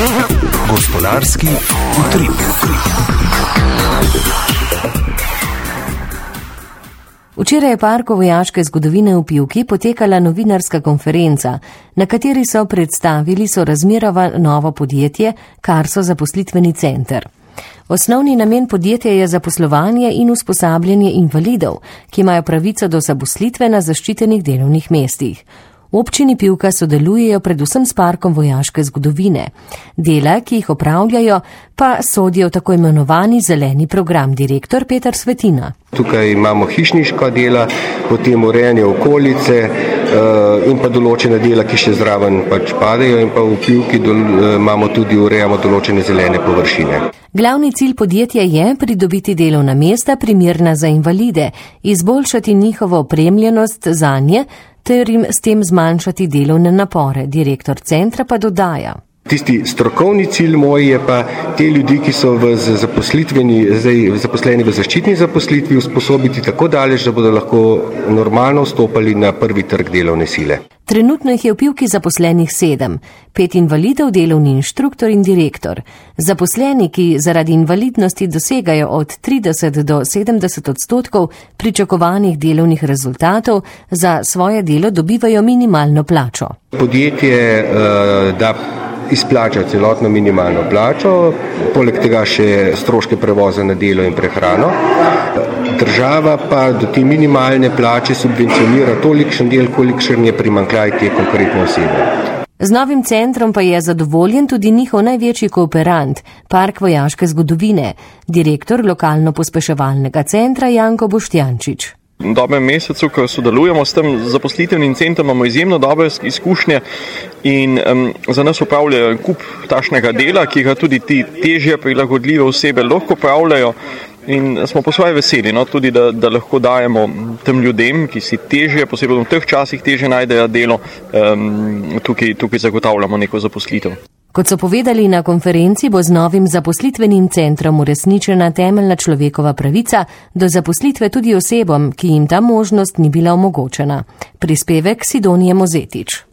Gospodarski utrip. Včeraj je v Parku vojaške zgodovine v Pivki potekala novinarska konferenca, na kateri so predstavili sorazmerno novo podjetje Karso zaposlitveni center. Osnovni namen podjetja je zaposlovanje in usposabljanje invalidov, ki imajo pravico do zaposlitve na zaščitenih delovnih mestih. V občini Pivka sodelujejo predvsem s Parkom vojaške zgodovine. Dela, ki jih opravljajo, pa sodijo v tako imenovani zeleni program. Direktor Peter Svetina. Tukaj imamo hišniška dela, potem urejanje okolice in pa določena dela, ki še zraven padejo, in pa v Pivki urejamo določene zelene površine. Glavni cilj podjetja je pridobiti delovna mesta primerna za invalide, izboljšati njihovo opremljenost zanje ter jim s tem zmanjšati delovne napore. Direktor centra pa dodaja. Tisti strokovni cilj moj je pa te ljudi, ki so zaposleni v zaščitni zaposlitvi, usposobiti tako daleč, da bodo lahko normalno vstopali na prvi trg delovne sile. Trenutno jih je v Pivki zaposlenih 7, 5 invalidov, delovni inštruktor in direktor. Zaposleni, ki zaradi invalidnosti dosegajo od 30 do 70% pričakovanih delovnih rezultatov, za svoje delo dobivajo minimalno plačo. Podjetje da izplača celotno minimalno plačo, poleg tega še stroške prevoza na delo in prehrano. Država pa do te minimalne plače subvencionira tolikšen del, kolikšen je primanjkljaj te konkretne osebe. Z novim centrom pa je zadovoljen tudi njihov največji kooperant, Park vojaške zgodovine, direktor lokalno-pospeševalnega centra Janko Boštjančič. V dobrem mesecu, ko sodelujemo s tem zaposlitvenim centrom, imamo izjemno dobre izkušnje in za nas upravljajo kup takšnega dela, ki ga tudi ti težje prilagodljive osebe lahko upravljajo. In smo po svoje veseli, tudi da lahko dajemo tem ljudem, ki si težje, posebej v teh časih težje najdejo delo, tukaj zagotavljamo neko zaposlitev. Kot so povedali na konferenci, bo z novim zaposlitvenim centrom uresničena temeljna človekova pravica do zaposlitve tudi osebam, ki jim ta možnost ni bila omogočena. Prispevek Sidonije Mozetič.